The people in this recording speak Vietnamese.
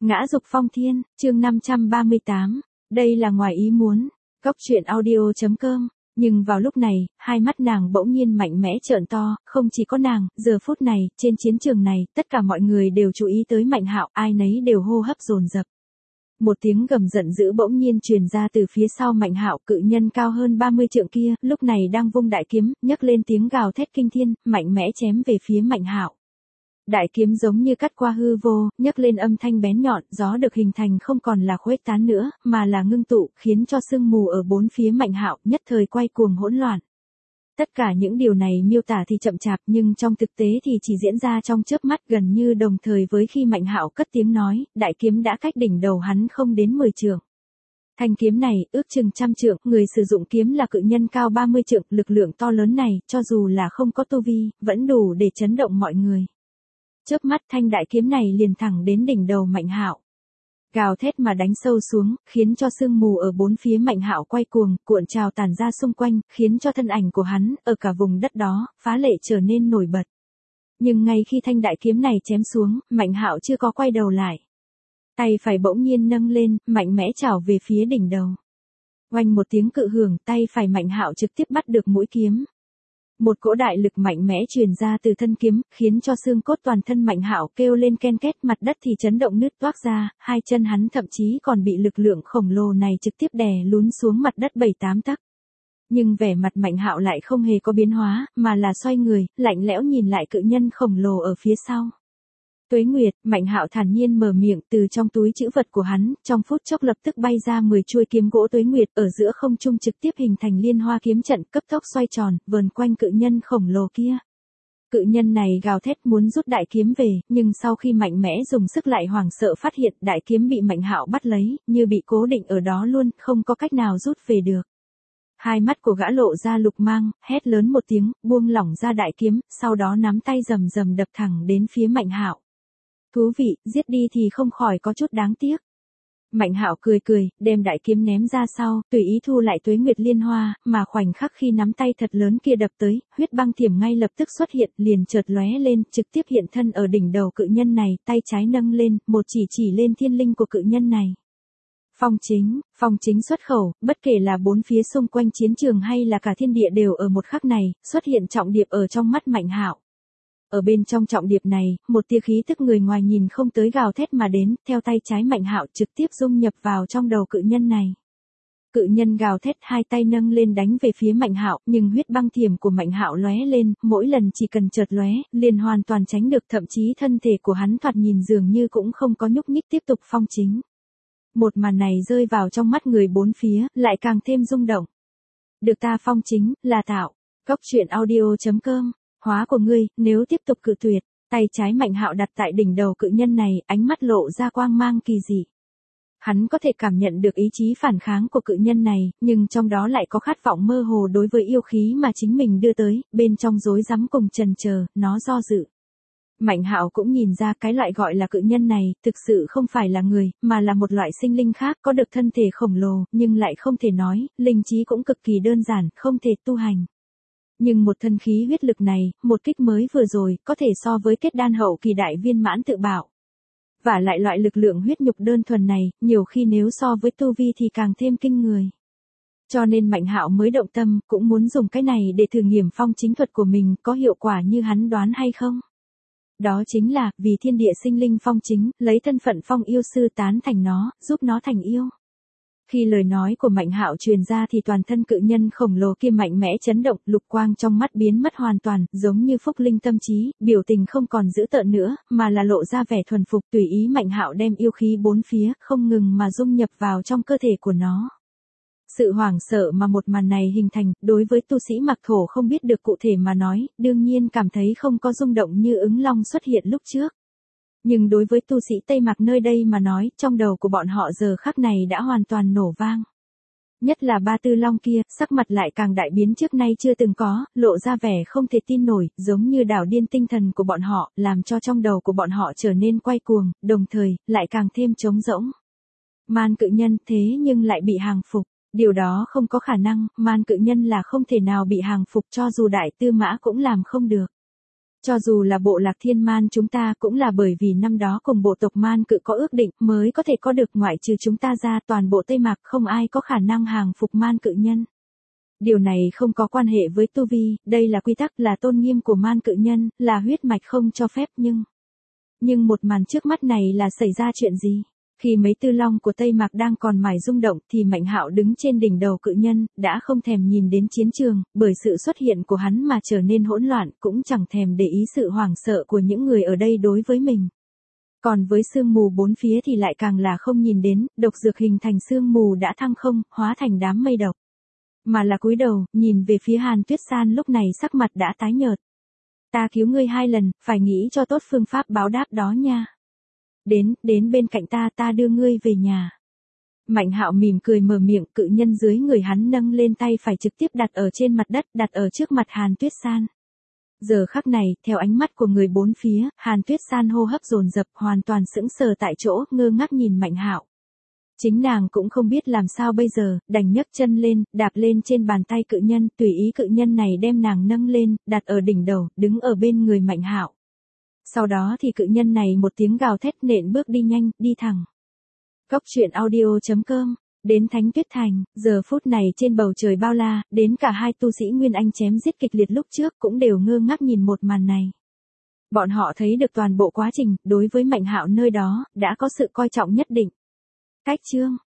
Ngã dục phong thiên, chương 538. Đây là ngoài ý muốn. Góc truyện audio.com. Nhưng vào lúc này, hai mắt nàng bỗng nhiên mạnh mẽ trợn to, không chỉ có nàng, giờ phút này, trên chiến trường này, tất cả mọi người đều chú ý tới Mạnh Hạo, ai nấy đều hô hấp dồn dập. Một tiếng gầm giận dữ bỗng nhiên truyền ra từ phía sau Mạnh Hạo, cự nhân cao hơn 30 trượng kia, lúc này đang vung đại kiếm, nhấc lên tiếng gào thét kinh thiên, mạnh mẽ chém về phía Mạnh Hạo. Đại kiếm giống như cắt qua hư vô, nhấc lên âm thanh bén nhọn, gió được hình thành không còn là khuếch tán nữa, mà là ngưng tụ, khiến cho sương mù ở bốn phía Mạnh Hạo nhất thời quay cuồng hỗn loạn. Tất cả những điều này miêu tả thì chậm chạp nhưng trong thực tế thì chỉ diễn ra trong chớp mắt, gần như đồng thời với khi Mạnh Hạo cất tiếng nói, đại kiếm đã cách đỉnh đầu hắn không đến 10 trượng. Thanh kiếm này, ước chừng 100 trượng, người sử dụng kiếm là cự nhân cao 30 trượng, lực lượng to lớn này, cho dù là không có tu vi, vẫn đủ để chấn động mọi người. Chớp mắt thanh đại kiếm này liền thẳng đến đỉnh đầu Mạnh Hạo. Gào thét mà đánh sâu xuống, khiến cho sương mù ở bốn phía Mạnh Hạo quay cuồng, cuộn trào tản ra xung quanh, khiến cho thân ảnh của hắn, ở cả vùng đất đó, phá lệ trở nên nổi bật. Nhưng ngay khi thanh đại kiếm này chém xuống, Mạnh Hạo chưa có quay đầu lại. Tay phải bỗng nhiên nâng lên, mạnh mẽ chảo về phía đỉnh đầu. Oanh một tiếng cự hưởng, tay phải Mạnh Hạo trực tiếp bắt được mũi kiếm. Một cỗ đại lực mạnh mẽ truyền ra từ thân kiếm, khiến cho xương cốt toàn thân Mạnh Hạo kêu lên ken két, mặt đất thì chấn động nứt toác ra, hai chân hắn thậm chí còn bị lực lượng khổng lồ này trực tiếp đè lún xuống mặt đất 7-8 tấc. Nhưng vẻ mặt Mạnh Hạo lại không hề có biến hóa, mà là xoay người, lạnh lẽo nhìn lại cự nhân khổng lồ ở phía sau. Tuế Nguyệt, Mạnh Hạo thản nhiên mở miệng, từ trong túi trữ vật của hắn, trong phút chốc lập tức bay ra 10 chuôi kiếm gỗ Tuế Nguyệt, ở giữa không trung trực tiếp hình thành liên hoa kiếm trận, cấp tốc xoay tròn, vờn quanh cự nhân khổng lồ kia. Cự nhân này gào thét muốn rút đại kiếm về, nhưng sau khi mạnh mẽ dùng sức lại hoảng sợ phát hiện đại kiếm bị Mạnh Hạo bắt lấy, như bị cố định ở đó luôn, không có cách nào rút về được. Hai mắt của gã lộ ra lục mang, hét lớn một tiếng, buông lỏng ra đại kiếm, sau đó nắm tay rầm rầm đập thẳng đến phía Mạnh Hạo. Thú vị, giết đi thì không khỏi có chút đáng tiếc. Mạnh Hạo cười cười, đem đại kiếm ném ra sau, tùy ý thu lại Tuế Nguyệt liên hoa, mà khoảnh khắc khi nắm tay thật lớn kia đập tới, huyết băng thiểm ngay lập tức xuất hiện, liền chợt lóe lên, trực tiếp hiện thân ở đỉnh đầu cự nhân này, tay trái nâng lên, một chỉ lên thiên linh của cự nhân này. Phong chính xuất khẩu, bất kể là bốn phía xung quanh chiến trường hay là cả thiên địa đều ở một khắc này, xuất hiện trọng điệp ở trong mắt Mạnh Hạo. Ở bên trong trọng điệp này, một tia khí tức người ngoài nhìn không tới gào thét mà đến, theo tay trái Mạnh Hạo trực tiếp dung nhập vào trong đầu cự nhân này. Cự nhân gào thét, hai tay nâng lên đánh về phía Mạnh Hạo, nhưng huyết băng thiểm của Mạnh Hạo lóe lên, mỗi lần chỉ cần chợt lóe, liền hoàn toàn tránh được, thậm chí thân thể của hắn thoạt nhìn dường như cũng không có nhúc nhích tiếp tục phong chính. Một màn này rơi vào trong mắt người bốn phía, lại càng thêm rung động. Được ta phong chính, là tạo. Góc truyện audio.com. Hóa của ngươi, nếu tiếp tục cự tuyệt, tay trái Mạnh Hạo đặt tại đỉnh đầu cự nhân này, ánh mắt lộ ra quang mang kỳ dị. Hắn có thể cảm nhận được ý chí phản kháng của cự nhân này, nhưng trong đó lại có khát vọng mơ hồ đối với yêu khí mà chính mình đưa tới, bên trong rối rắm cùng chần chờ, nó do dự. Mạnh Hạo cũng nhìn ra cái loại gọi là cự nhân này, thực sự không phải là người, mà là một loại sinh linh khác, có được thân thể khổng lồ, nhưng lại không thể nói, linh trí cũng cực kỳ đơn giản, không thể tu hành. Nhưng một thân khí huyết lực này, một kích mới vừa rồi, có thể so với kết đan hậu kỳ đại viên mãn tự bảo. Và lại loại lực lượng huyết nhục đơn thuần này, nhiều khi nếu so với tu vi thì càng thêm kinh người. Cho nên Mạnh Hạo mới động tâm, cũng muốn dùng cái này để thử nghiệm phong chính thuật của mình có hiệu quả như hắn đoán hay không. Đó chính là, vì thiên địa sinh linh phong chính, lấy thân phận phong yêu sư tán thành nó, giúp nó thành yêu. Khi lời nói của Mạnh Hạo truyền ra thì toàn thân cự nhân khổng lồ kia mạnh mẽ chấn động, lục quang trong mắt biến mất hoàn toàn, giống như phúc linh tâm trí, biểu tình không còn dữ tợn nữa, mà là lộ ra vẻ thuần phục, tùy ý Mạnh Hạo đem yêu khí bốn phía, không ngừng mà dung nhập vào trong cơ thể của nó. Sự hoảng sợ mà một màn này hình thành, đối với tu sĩ Mạc Thổ không biết được cụ thể mà nói, đương nhiên cảm thấy không có rung động như ứng long xuất hiện lúc trước. Nhưng đối với tu sĩ Tây Mạc nơi đây mà nói, trong đầu của bọn họ giờ khắc này đã hoàn toàn nổ vang. Nhất là ba tư long kia, sắc mặt lại càng đại biến trước nay chưa từng có, lộ ra vẻ không thể tin nổi, giống như đảo điên tinh thần của bọn họ, làm cho trong đầu của bọn họ trở nên quay cuồng, đồng thời, lại càng thêm trống rỗng. Man cự nhân thế nhưng lại bị hàng phục. Điều đó không có khả năng, man cự nhân là không thể nào bị hàng phục cho dù đại tư mã cũng làm không được. Cho dù là bộ lạc thiên man chúng ta cũng là bởi vì năm đó cùng bộ tộc man cự có ước định mới có thể có được, ngoại trừ chúng ta ra toàn bộ Tây Mạc không ai có khả năng hàng phục man cự nhân. Điều này không có quan hệ với tu vi, đây là quy tắc, là tôn nghiêm của man cự nhân, là huyết mạch không cho phép. Nhưng một màn trước mắt này là xảy ra chuyện gì? Khi mấy tư long của Tây Mạc đang còn mải rung động thì Mạnh Hạo đứng trên đỉnh đầu cự nhân, đã không thèm nhìn đến chiến trường, bởi sự xuất hiện của hắn mà trở nên hỗn loạn, cũng chẳng thèm để ý sự hoảng sợ của những người ở đây đối với mình. Còn với sương mù bốn phía thì lại càng là không nhìn đến, độc dược hình thành sương mù đã thăng không, hóa thành đám mây độc. Mà là cúi đầu, nhìn về phía Hàn Tuyết San, lúc này sắc mặt đã tái nhợt. Ta cứu ngươi 2 lần, phải nghĩ cho tốt phương pháp báo đáp đó nha. Đến bên cạnh ta đưa ngươi về nhà. Mạnh Hạo mỉm cười mở miệng, cự nhân dưới người hắn nâng lên tay phải trực tiếp đặt ở trên mặt đất, đặt ở trước mặt Hàn Tuyết San. Giờ khắc này, theo ánh mắt của người bốn phía, Hàn Tuyết San hô hấp dồn dập, hoàn toàn sững sờ tại chỗ, ngơ ngác nhìn Mạnh Hạo. Chính nàng cũng không biết làm sao bây giờ, đành nhấc chân lên, đạp lên trên bàn tay cự nhân, tùy ý cự nhân này đem nàng nâng lên, đặt ở đỉnh đầu, đứng ở bên người Mạnh Hạo. Sau đó thì cự nhân này một tiếng gào thét nện bước đi nhanh, đi thẳng. Cốc truyện audio.com. Đến Thánh Tuyết Thành, giờ phút này trên bầu trời bao la, đến cả hai tu sĩ Nguyên Anh chém giết kịch liệt lúc trước cũng đều ngơ ngác nhìn một màn này. Bọn họ thấy được toàn bộ quá trình, đối với Mạnh Hạo nơi đó, đã có sự coi trọng nhất định. Cách chương